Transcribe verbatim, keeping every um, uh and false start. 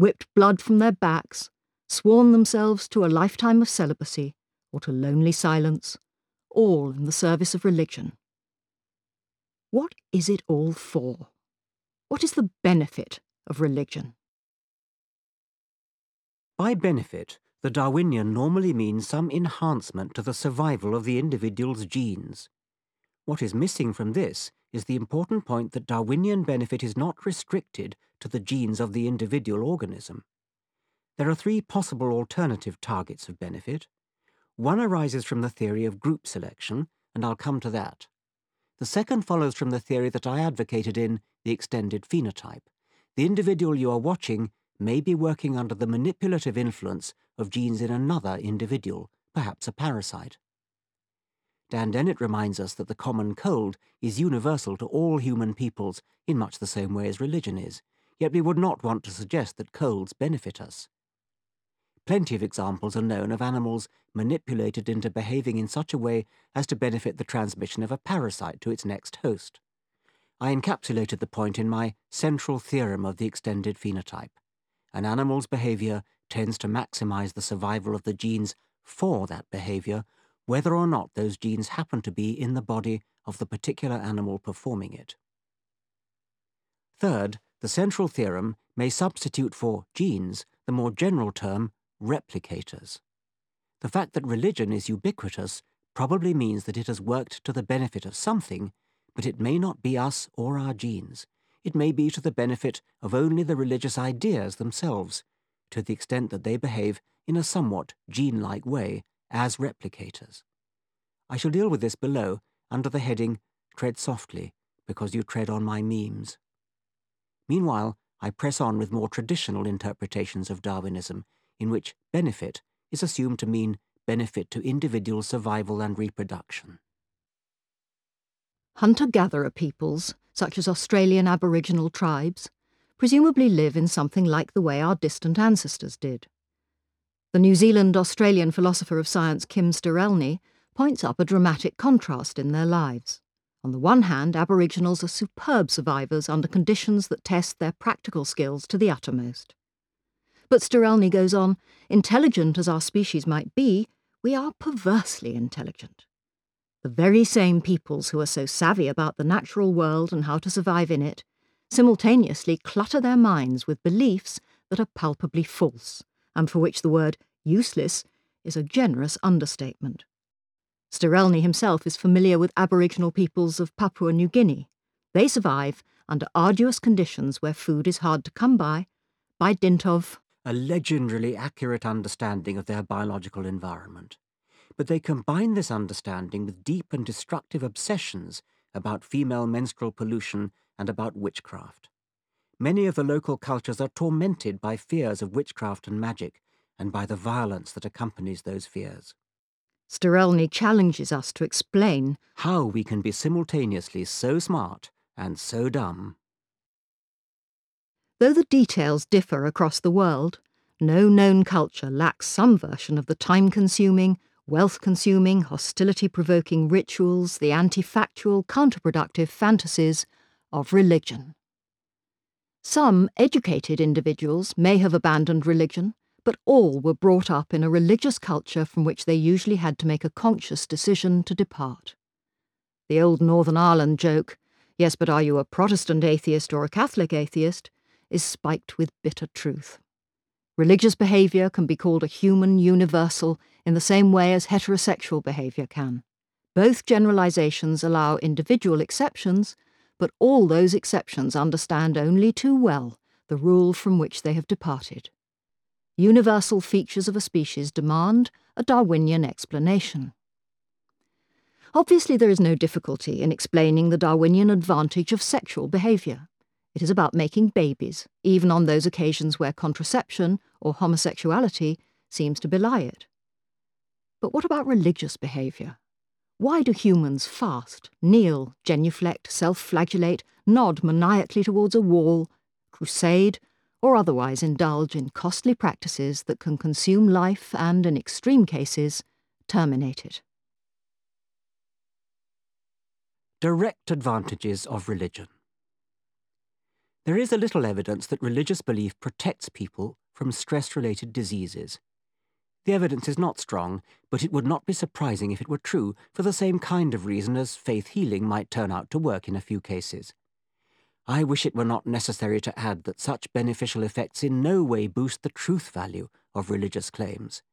whipped blood from their backs, sworn themselves to a lifetime of celibacy or to lonely silence, all in the service of religion. What is it all for? What is the benefit of religion? By benefit, the Darwinian normally means some enhancement to the survival of the individual's genes. What is missing from this is the important point that Darwinian benefit is not restricted to the genes of the individual organism. There are three possible alternative targets of benefit. One arises from the theory of group selection, and I'll come to that. The second follows from the theory that I advocated in The Extended Phenotype. The individual you are watching may be working under the manipulative influence of genes in another individual, perhaps a parasite. Dan Dennett reminds us that the common cold is universal to all human peoples in much the same way as religion is, yet we would not want to suggest that colds benefit us. Plenty of examples are known of animals manipulated into behaving in such a way as to benefit the transmission of a parasite to its next host. I encapsulated the point in my central theorem of the extended phenotype. An animal's behavior tends to maximize the survival of the genes for that behavior, whether or not those genes happen to be in the body of the particular animal performing it. Third, the central theorem may substitute for genes the more general term replicators. The fact that religion is ubiquitous probably means that it has worked to the benefit of something, but it may not be us or our genes. It may be to the benefit of only the religious ideas themselves, to the extent that they behave in a somewhat gene-like way as replicators. I shall deal with this below under the heading Tread Softly, because you tread on my memes. Meanwhile, I press on with more traditional interpretations of Darwinism, in which benefit is assumed to mean benefit to individual survival and reproduction. Hunter-gatherer peoples, such as Australian Aboriginal tribes, presumably live in something like the way our distant ancestors did. The New Zealand-Australian philosopher of science Kim Sterelny points up a dramatic contrast in their lives. On the one hand, Aboriginals are superb survivors under conditions that test their practical skills to the uttermost. But Sterelny goes on, intelligent as our species might be, we are perversely intelligent. The very same peoples who are so savvy about the natural world and how to survive in it simultaneously clutter their minds with beliefs that are palpably false, and for which the word useless is a generous understatement. Sterelny himself is familiar with Aboriginal peoples of Papua New Guinea. They survive under arduous conditions where food is hard to come by, by dint of a legendarily accurate understanding of their biological environment. But they combine this understanding with deep and destructive obsessions about female menstrual pollution and about witchcraft. Many of the local cultures are tormented by fears of witchcraft and magic, and by the violence that accompanies those fears. Sterelny challenges us to explain how we can be simultaneously so smart and so dumb. Though the details differ across the world, no known culture lacks some version of the time-consuming, wealth-consuming, hostility-provoking rituals, the anti-factual, counterproductive fantasies of religion. Some educated individuals may have abandoned religion, but all were brought up in a religious culture from which they usually had to make a conscious decision to depart. The old Northern Ireland joke, "Yes, but are you a Protestant atheist or a Catholic atheist?" is spiked with bitter truth. Religious behaviour can be called a human universal in the same way as heterosexual behaviour can. Both generalisations allow individual exceptions, but all those exceptions understand only too well the rule from which they have departed. Universal features of a species demand a Darwinian explanation. Obviously, there is no difficulty in explaining the Darwinian advantage of sexual behaviour. It is about making babies, even on those occasions where contraception or homosexuality seems to belie it. But what about religious behaviour? Why do humans fast, kneel, genuflect, self-flagellate, nod maniacally towards a wall, crusade, or otherwise indulge in costly practices that can consume life and, in extreme cases, terminate it? Direct advantages of religion. There is a little evidence that religious belief protects people from stress-related diseases. The evidence is not strong, but it would not be surprising if it were true for the same kind of reason as faith healing might turn out to work in a few cases. I wish it were not necessary to add that such beneficial effects in no way boost the truth value of religious claims.